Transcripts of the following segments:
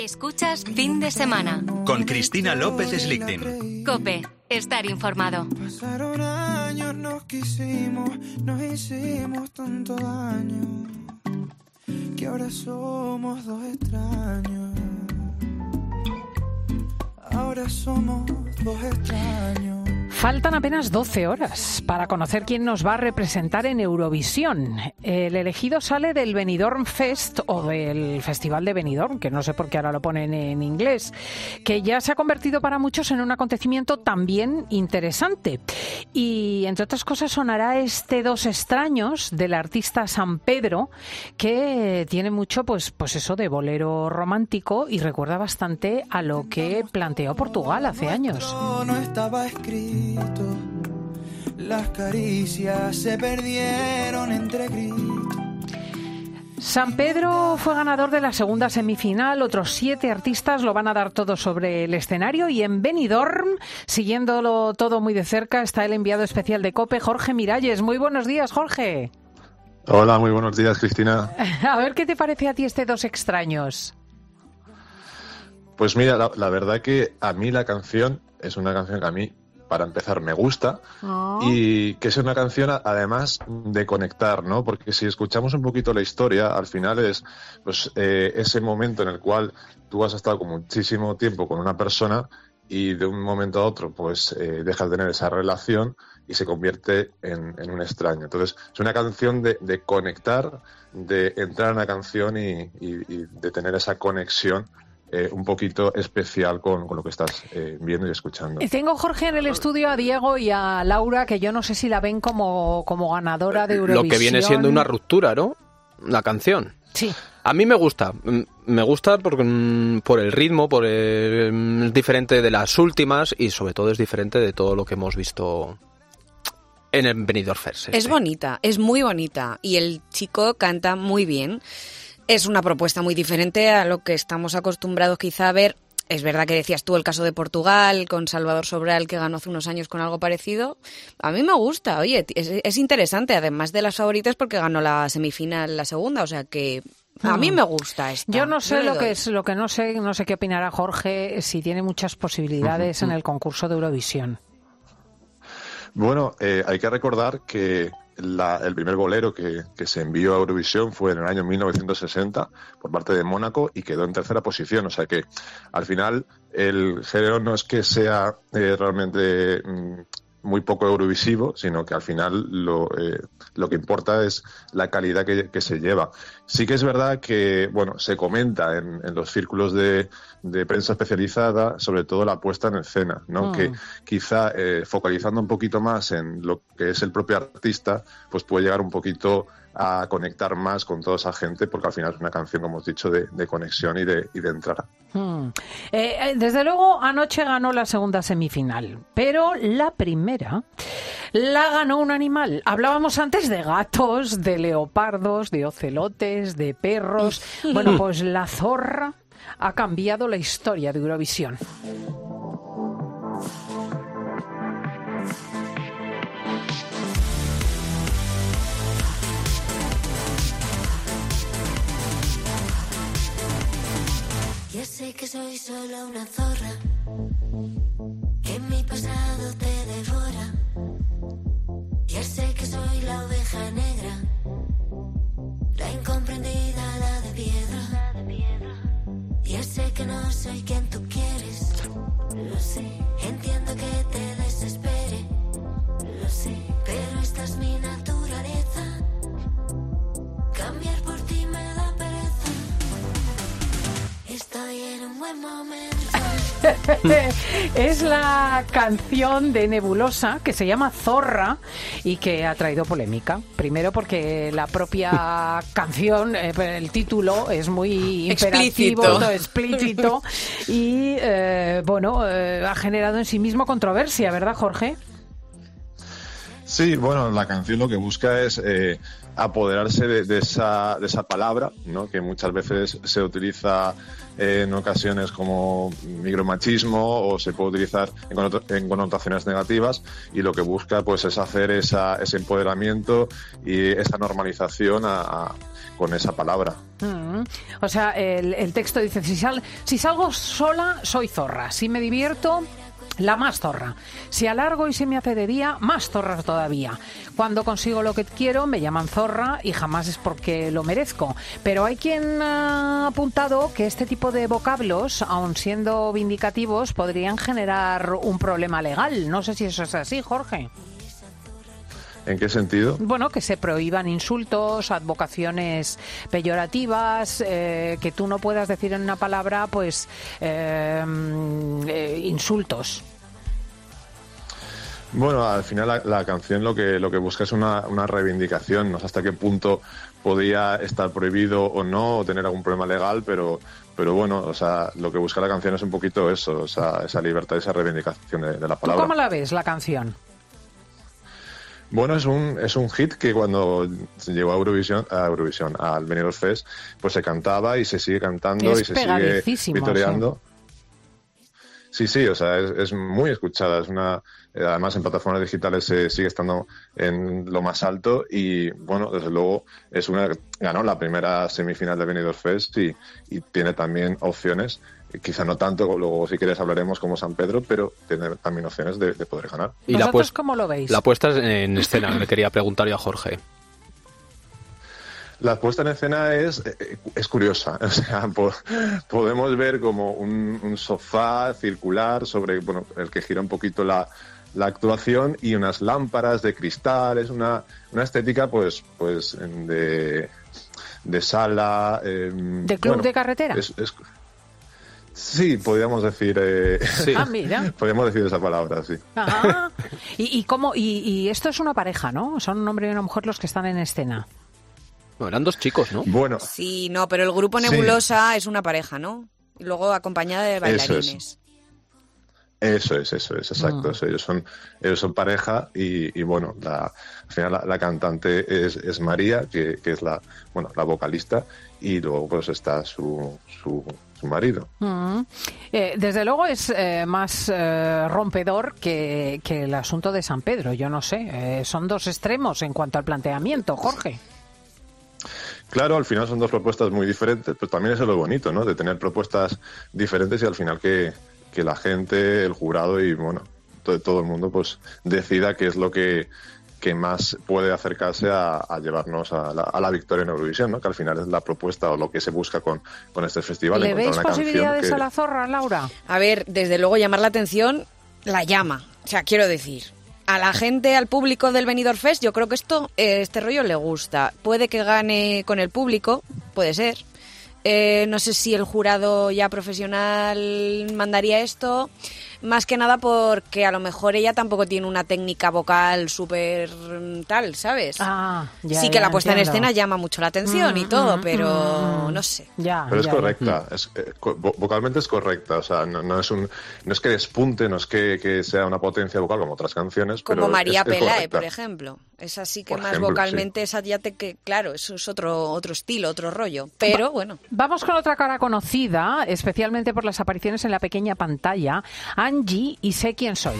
Escuchas Fin de Semana con Cristina López Slichting. COPE, estar informado. Pasaron años, nos quisimos, nos hicimos tanto daño, que ahora somos dos extraños. Ahora somos dos extraños. Faltan apenas 12 horas para conocer quién nos va a representar en Eurovisión. El elegido sale del Benidorm Fest o del Festival de Benidorm, que no sé por qué ahora lo ponen en inglés, que ya se ha convertido para muchos en un acontecimiento también interesante. Y entre otras cosas sonará este Dos extraños del artista San Pedro, que tiene mucho pues eso de bolero romántico y recuerda bastante a lo que planteó Portugal hace años. No estaba escrito. Las caricias se perdieron entre gritos. San Pedro fue ganador de la segunda semifinal. Otros 7 artistas lo van a dar todo sobre el escenario. Y en Benidorm, siguiéndolo todo muy de cerca, está el enviado especial de COPE, Jorge Miralles. Muy buenos días, Jorge. Hola, muy buenos días, Cristina. A ver, ¿qué te parece a ti este Dos extraños? Pues mira, la verdad que a mí la canción es una canción que a mí, para empezar, me gusta, y que es una canción además de conectar, ¿no? Porque si escuchamos un poquito la historia, al final es pues ese momento en el cual tú has estado con muchísimo tiempo con una persona y de un momento a otro pues dejas de tener esa relación y se convierte en un extraño. Entonces es una canción de conectar, de entrar en una canción y de tener esa conexión un poquito especial con lo que estás viendo y escuchando. Tengo, Jorge, en el estudio a Diego y a Laura, que yo no sé si la ven como ganadora de Eurovisión. Lo que viene siendo una ruptura, ¿no? La canción. Sí. A mí me gusta por el ritmo, es diferente de las últimas y sobre todo es diferente de todo lo que hemos visto en el Benidorm Fest. Es bonita, es muy bonita y el chico canta muy bien. Es una propuesta muy diferente a lo que estamos acostumbrados quizá a ver. Es verdad que decías tú el caso de Portugal con Salvador Sobral, que ganó hace unos años con algo parecido. A mí me gusta, oye, es interesante, además de las favoritas porque ganó la semifinal la segunda, o sea que a mí me gusta esta. Yo no sé lo que no sé qué opinará Jorge, si tiene muchas posibilidades en el concurso de Eurovisión. Bueno, hay que recordar que el primer bolero que se envió a Eurovisión fue en el año 1960 por parte de Mónaco y quedó en tercera posición. O sea que al final el género no es que sea realmente muy poco eurovisivo, sino que al final lo que importa es la calidad que se lleva. Sí que es verdad que, bueno, se comenta en los círculos de prensa especializada, sobre todo la puesta en escena, ¿no? Que quizá focalizando un poquito más en lo que es el propio artista, pues puede llegar un poquito a conectar más con toda esa gente, porque al final es una canción, como hemos dicho, de conexión y de entrada. Desde luego, anoche ganó la segunda semifinal, pero la primera la ganó un animal. Hablábamos antes de gatos, de leopardos, de ocelotes, de perros. Bueno, pues la zorra ha cambiado la historia de Eurovisión. Ya sé que soy solo una zorra, que mi pasado te devora. Ya sé que soy la oveja negra, la incomprendida, la de piedra. Ya sé que no soy quien tú quieres, lo sé. Entiendo que te desespere, lo sé. Pero esta es mi naturaleza, cambiar por ti me da pereza. Estoy en un buen momento. Es la canción de Nebulosa que se llama Zorra y que ha traído polémica. Primero porque la propia canción, el título es muy imperativo, explícito y ha generado en sí mismo controversia, ¿verdad, Jorge? Sí, bueno, la canción lo que busca es apoderarse de esa palabra, ¿no? Que muchas veces se utiliza en ocasiones como micromachismo o se puede utilizar en connotaciones negativas, y lo que busca pues es hacer ese empoderamiento y esa normalización con esa palabra. O sea, el texto dice, si salgo sola, soy zorra. Si me divierto, la más zorra. Si alargo y se me hace de día, más zorra todavía. Cuando consigo lo que quiero, me llaman zorra y jamás es porque lo merezco. Pero hay quien ha apuntado que este tipo de vocablos, aun siendo vindicativos, podrían generar un problema legal. No sé si eso es así, Jorge. ¿En qué sentido? Bueno, que se prohíban insultos, advocaciones peyorativas, que tú no puedas decir en una palabra, pues, insultos. Bueno, al final la canción lo que busca es una reivindicación. No sé hasta qué punto podría estar prohibido o no, o tener algún problema legal, pero bueno, o sea, lo que busca la canción es un poquito eso, o sea, esa libertad, esa reivindicación de la palabra. ¿Tú cómo la ves, la canción? Bueno, es un hit que cuando llegó a Eurovisión, al Benidorm Fest, pues se cantaba y se sigue cantando y se sigue vitoreando. Sí, o sea, es muy escuchada, además en plataformas digitales sigue estando en lo más alto y, bueno, desde luego ganó la primera semifinal de Benidorm Fest y tiene también opciones. Quizá no tanto, luego si quieres hablaremos como San Pedro, pero tiene también opciones de poder ganar. ¿Y ¿Vosotros cómo lo veis? La puesta en escena, le quería preguntar yo a Jorge. La puesta en escena es curiosa, o sea, podemos ver como un sofá circular sobre, bueno, el que gira un poquito la actuación y unas lámparas de cristal, es una estética pues de sala. ¿De club de carretera? Sí, podríamos decir. Sí, mira. Podríamos decir esa palabra, sí. Ajá. ¿Y esto es una pareja, ¿no? Son un hombre y una mujer los que están en escena. No, eran dos chicos, ¿no? Bueno. Sí, no, pero el grupo Nebulosa es una pareja, ¿no? Y luego acompañada de bailarines. Eso es, exacto. Ellos son pareja y bueno, al final la cantante es María, que es la vocalista, y luego pues está su marido. Desde luego es más rompedor que el asunto de San Pedro, yo no sé. Son dos extremos en cuanto al planteamiento, Jorge. Claro, al final son dos propuestas muy diferentes, pero también eso es lo bonito, ¿no? De tener propuestas diferentes y al final que la gente, el jurado y bueno, todo el mundo pues decida qué es lo que más puede acercarse a llevarnos a la victoria en Eurovisión, ¿no? Que al final es la propuesta o lo que se busca con este festival. ¿Le veis posibilidades a la zorra, Laura? A ver, desde luego llamar la atención la llama. O sea, quiero decir, a la gente, al público del Benidorm Fest, yo creo que este rollo le gusta. Puede que gane con el público, puede ser. No sé si el jurado ya profesional mandaría esto, más que nada porque a lo mejor ella tampoco tiene una técnica vocal súper tal, ¿sabes? Sí que la puesta en escena llama mucho la atención y todo, pero no sé. Pero es correcta, vocalmente es correcta, o sea, no es que despunte, no es que sea una potencia vocal como otras canciones, como pero María Pelae, por ejemplo. Es así que más vocalmente, sí. Esa ya claro, eso es otro estilo, otro rollo, pero bueno. Vamos con otra cara conocida, especialmente por las apariciones en la pequeña pantalla, Angie y Sé quién soy.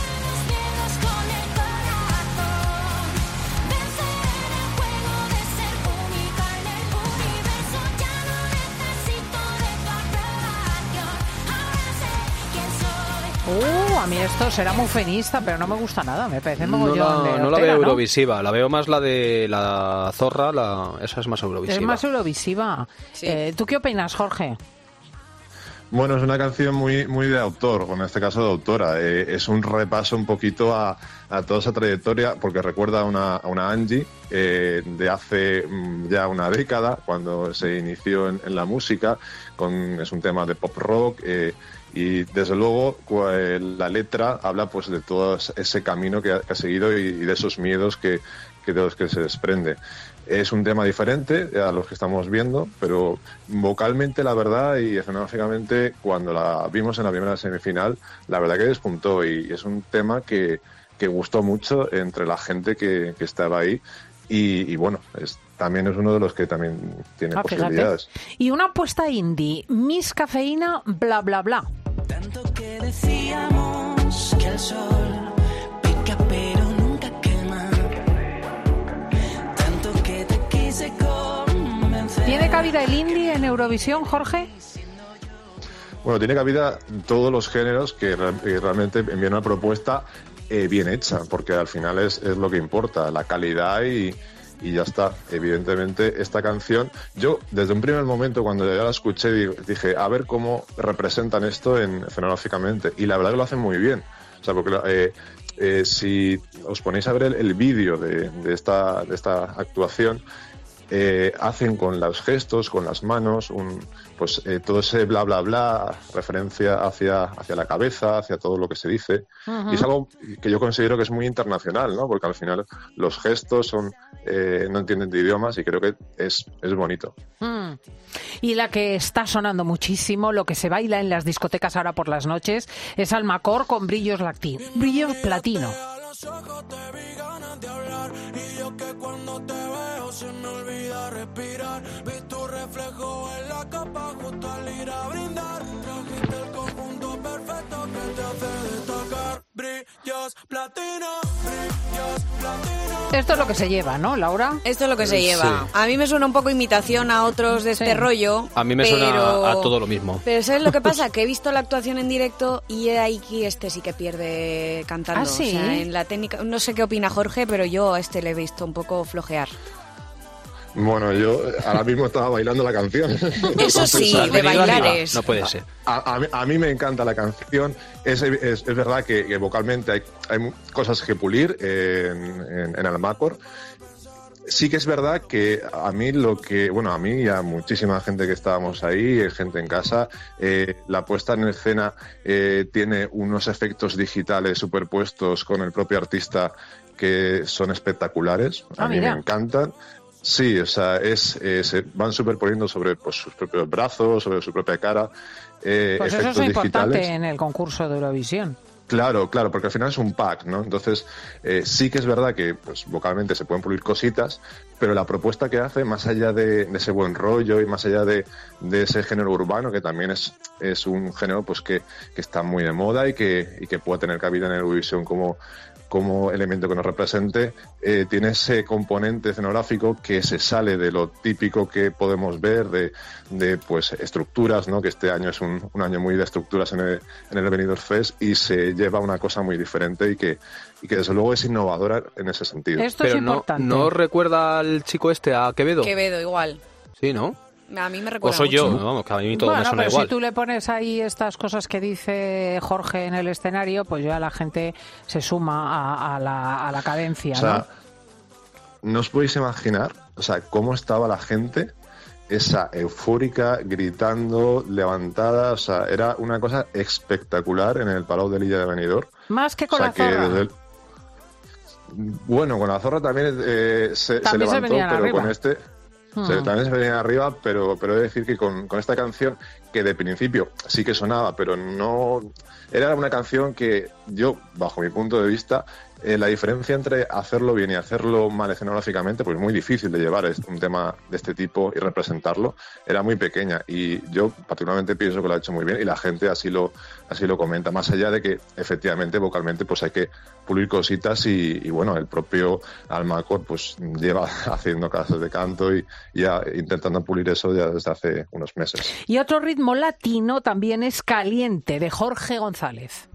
A mí esto será muy feminista, pero no me gusta nada, me parece mogollón de no la veo eurovisiva, la veo más la de la zorra, esa es más eurovisiva. Es más eurovisiva. Sí. ¿Tú qué opinas, Jorge? Bueno, es una canción muy de autor, o en este caso de autora. Es un repaso un poquito a toda esa trayectoria, porque recuerda a una Angie de hace ya una década, cuando se inició en la música, es un tema de pop rock, y desde luego la letra habla pues de todo ese camino que ha seguido y de esos miedos de los que se desprende. Es un tema diferente a los que estamos viendo, pero vocalmente, la verdad, y escenográficamente, cuando la vimos en la primera semifinal, la verdad que despuntó, y es un tema que que gustó mucho entre la gente que estaba ahí y bueno, también es uno de los que también tiene posibilidades. Fíjate. Y una apuesta indie, Miss Cafeína, bla, bla, bla. Tanto que decíamos que el sol pica pero nunca quema. Tanto que te quise convencer. ¿Tiene cabida el indie en Eurovisión, Jorge? Bueno, tiene cabida todos los géneros que realmente envían una propuesta bien hecha, porque al final es lo que importa, la calidad y ya está. Evidentemente, esta canción, yo desde un primer momento cuando ya la escuché dije, a ver cómo representan esto escenográficamente, y la verdad que lo hacen muy bien. O sea, porque si os ponéis a ver el vídeo de esta actuación, hacen con los gestos, con las manos, todo ese bla bla bla, referencia hacia la cabeza, hacia todo lo que se dice. Uh-huh. Y es algo que yo considero que es muy internacional, ¿no? Porque al final los gestos no entienden de idiomas y creo que es bonito. Y la que está sonando muchísimo, lo que se baila en las discotecas ahora por las noches, es Almacor con brillos platino. Ojos te vi ganas de hablar y yo que cuando te veo se me olvida respirar. Vi tu reflejo en la capa justo al ir a brindar. Trajiste el conjunto perfecto que te hace destacar. Brillos platino, brillos platino. Esto es lo que se lleva, ¿no, Laura? Esto es lo que se lleva. Sí. A mí me suena un poco imitación a otros de este rollo. A mí me suena a todo lo mismo. Pero ¿sabes lo que pasa? Que he visto la actuación en directo y aquí sí que pierde cantando. ¿Ah, sí? O sea, en la técnica, no sé qué opina Jorge, pero yo a le he visto un poco flojear. Bueno, yo ahora mismo estaba bailando la canción. Eso sí, de bailar es. No puede ser. A mí me encanta la canción. Es verdad que vocalmente hay cosas que pulir en Almacor. Sí que es verdad que a mí y a muchísima gente que estábamos ahí, gente en casa, la puesta en escena tiene unos efectos digitales superpuestos con el propio artista que son espectaculares. A mí me encantan. Sí, o sea, se van superponiendo sobre sus propios brazos, sobre su propia cara. Pues eso es importante digitales. En el concurso de Eurovisión. Claro, porque al final es un pack, ¿no? Entonces, sí que es verdad que vocalmente se pueden pulir cositas, pero la propuesta que hace, más allá de ese buen rollo y más allá de ese género urbano, que también es un género que está muy de moda y que puede tener cabida en Eurovisión como elemento que nos represente, tiene ese componente escenográfico que se sale de lo típico que podemos ver de estructuras, ¿no? Que este año es un año muy de estructuras en el Benidorm Fest, y se lleva una cosa muy diferente y que desde luego es innovadora en ese sentido. Esto pero es importante. ¿no recuerda al chico a Quevedo? Quevedo, igual. Sí, ¿no? A mí me recuerda O soy mucho. yo, vamos, que a mí todo me suena pero igual. Si tú le pones ahí estas cosas que dice Jorge en el escenario, pues ya la gente se suma a la cadencia, o sea, ¿no os podéis imaginar, cómo estaba la gente, esa eufórica, gritando, levantada? O sea, era una cosa espectacular en el Palau de Lilla de Benidorm. Más que con la zorra. Bueno, con la zorra también se levantó, pero arriba. Con este... también se venía arriba, pero he de decir que con esta canción, que de principio sí que sonaba, pero no... Era una canción que yo, bajo mi punto de vista, la diferencia entre hacerlo bien y hacerlo mal escenográficamente, pues muy difícil de llevar un tema de este tipo y representarlo, era muy pequeña, y yo particularmente pienso que lo ha hecho muy bien, y la gente así lo comenta, más allá de que efectivamente vocalmente pues hay que pulir cositas, y bueno, el propio Almacor pues lleva haciendo clases de canto y ya intentando pulir eso ya desde hace unos meses. Y otro ritmo latino también es Caliente, de Jorge González.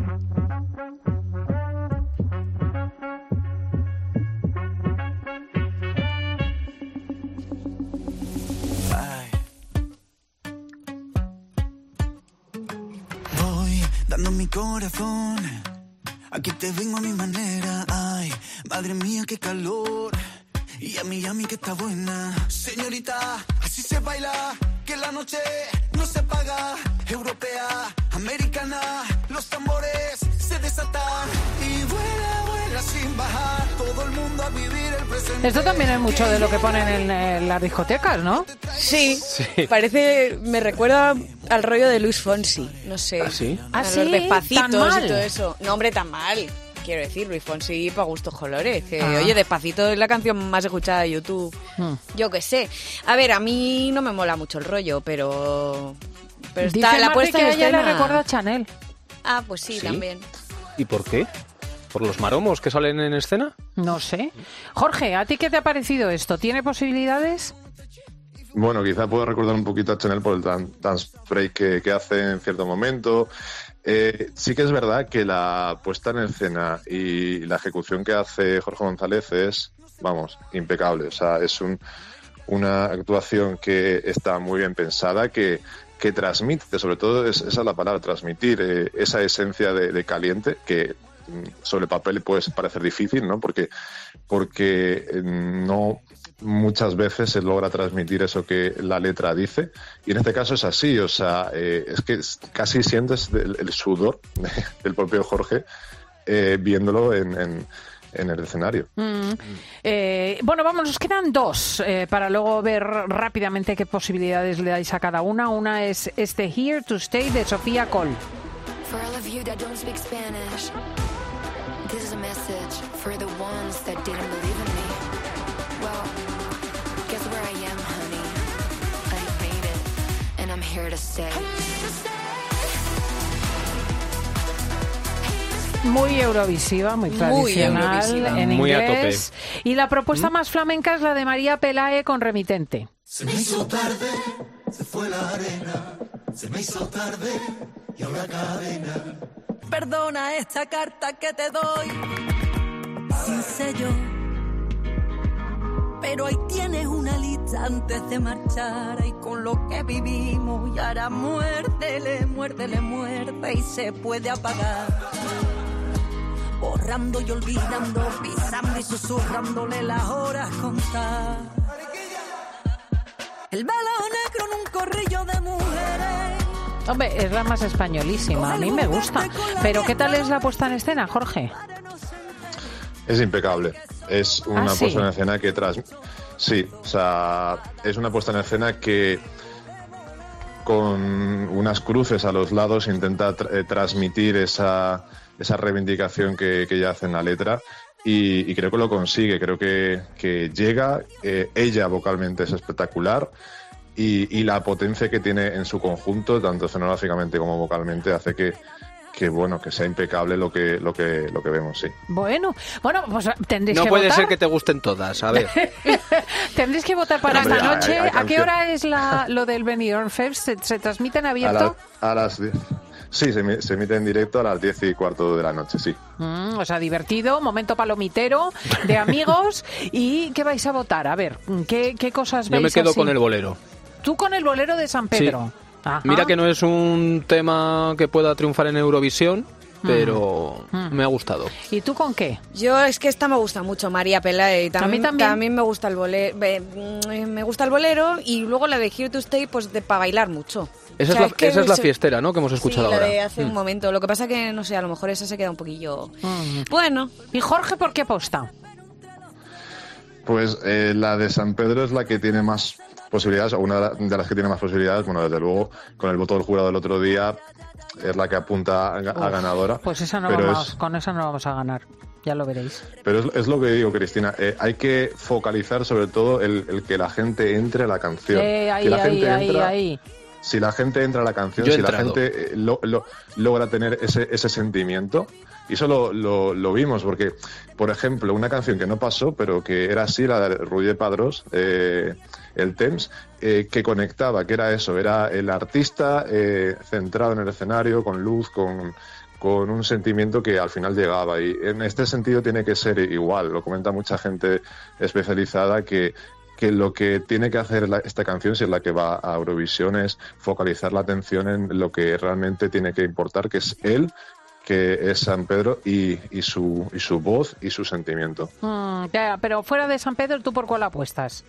Voy dando mi corazón, aquí te vengo a mi manera. Ay, madre mía, qué calor. Y a mí que está buena. Señorita, así se baila, que la noche no se paga. Europea, americana, los tambores se desatan. Y vuela sin bajar, todo el mundo a vivir el presente. Esto también es mucho de lo que ponen en las discotecas, ¿no? Sí, me recuerda al rollo de Luis Fonsi, no sé. ¿Ah, sí? A ¿Ah, los sí? Despacitos ¿Tan mal? y todo eso. No, hombre, tan mal. quiero decir, Luis Fonsi pa' gustos colores. Que, oye, Despacito es la canción más escuchada de YouTube. Yo qué sé. A ver, a mí no me mola mucho el rollo, pero está la puesta que en a ella escena. le recuerda a Chanel. Ah, pues sí, también. ¿Y por qué? ¿Por los maromos que salen en escena? No sé. Jorge, ¿a ti qué te ha parecido esto? ¿Tiene posibilidades? Bueno, quizá puedo recordar un poquito a Chanel por el dance break que hace en cierto momento. Sí que es verdad que la puesta en escena y la ejecución que hace Jorge González es, vamos, impecable. O sea, es una actuación que está muy bien pensada, que transmite, sobre todo esa es la palabra, transmitir esa esencia de caliente que sobre el papel puede parecer difícil, ¿no? Porque no muchas veces se logra transmitir eso que la letra dice, y en este caso es así, o sea, es que casi sientes el sudor del propio Jorge viéndolo en el escenario. Bueno, vamos, nos quedan dos para luego ver rápidamente qué posibilidades le dais a cada una. Una es este Here to Stay de Sofía Cole. For all of you that don't speak Spanish, this is a message for the ones that didn't believe in me. Well, guess where I am, honey. I made it, and I'm here to stay. Muy eurovisiva, muy tradicional, eurovisiva. en Muy a inglés. Y la propuesta más flamenca es la de María Pelae con Remitente. Se me hizo tarde, se fue la arena, se me hizo tarde y ahora cadena. Perdona esta carta que te doy sin sello, pero ahí tienes una lista antes de marchar y con lo que vivimos y ahora muérdele, muérdele, muerde y se puede apagar. Borrando y olvidando, pisando y susurrándole las horas contar. El velo negro en un corrillo de mujeres. Hombre, es la más españolísima, a mí me gusta. Pero ¿qué tal es la puesta en escena, Jorge? Es impecable. Es una ¿sí? puesta en escena que Sí, o sea, es una puesta en escena que con unas cruces a los lados intenta transmitir esa reivindicación que ella hace en la letra y creo que lo consigue, creo que llega, ella vocalmente es espectacular y la potencia que tiene en su conjunto, tanto escenográficamente como vocalmente, hace que sea impecable lo que vemos, sí. Bueno, pues tendréis No que puede votar. ser que te gusten todas, a ver. Tendréis que votar para Hombre, esta noche. hay ¿A qué canción. hora es lo del Benidorm Fest? ¿Se transmite en abierto? A las 10. Sí, se emite en directo a las 10:15 de la noche, sí. O sea, divertido, momento palomitero, de amigos. ¿Y qué vais a votar? A ver, ¿qué cosas veis Yo me quedo así? con el bolero. ¿Tú con el bolero de San Pedro? Sí. Ajá. Mira que no es un tema que pueda triunfar en Eurovisión, pero me ha gustado. ¿Y tú con qué? Yo es que esta me gusta mucho, María Pelae. Y A mí también. También me gusta el bolero. Me gusta el bolero y luego la de Here to Stay, pues para bailar mucho. Esa O sea, es la fiestera, ¿no? Que hemos escuchado sí, ahora. la de hace un momento. Lo que pasa que, no sé, a lo mejor esa se queda un poquillo... Bueno. ¿Y Jorge por qué aposta? Pues la de San Pedro es la que tiene más posibilidades, o una de las que tiene más posibilidades. Bueno, desde luego, con el voto del jurado del otro día, es la que apunta a ganadora. Pues esa con esa no vamos a ganar, ya lo veréis. Pero es lo que digo, Cristina, hay que focalizar sobre todo el que la gente entre a la canción. Ahí. Si la gente entra a la canción, Yo he si la entrado. gente logra tener ese sentimiento, y eso lo vimos, porque, por ejemplo, una canción que no pasó, pero que era así, la de Roger Padrós, el Temps, que conectaba, que era eso, era el artista centrado en el escenario, con luz, con un sentimiento que al final llegaba. Y en este sentido tiene que ser igual, lo comenta mucha gente especializada, que lo que tiene que hacer esta canción, si es la que va a Eurovisión, es focalizar la atención en lo que realmente tiene que importar, que es él, que es San Pedro y su voz y su sentimiento. Pero fuera de San Pedro, ¿tú por cuál apuestas?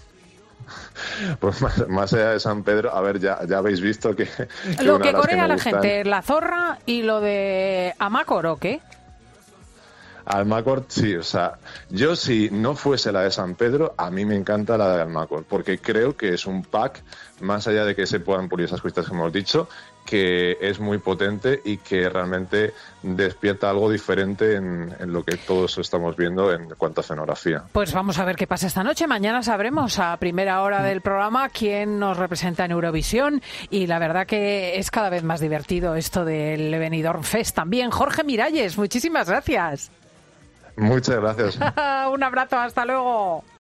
Pues más allá de San Pedro, a ver, ya habéis visto que Lo una que de las corea me la gustan- gente, la zorra y lo de Amácor, ¿o qué? Almacor, sí, o sea, yo si no fuese la de San Pedro, a mí me encanta la de Almacor, porque creo que es un pack, más allá de que se puedan pulir esas cositas que hemos dicho, que es muy potente y que realmente despierta algo diferente en lo que todos estamos viendo en cuanto a escenografía. Pues vamos a ver qué pasa esta noche. Mañana sabremos a primera hora del programa quién nos representa en Eurovisión, y la verdad que es cada vez más divertido esto del Benidorm Fest también. Jorge Miralles, muchísimas gracias. Muchas gracias. Un abrazo, hasta luego.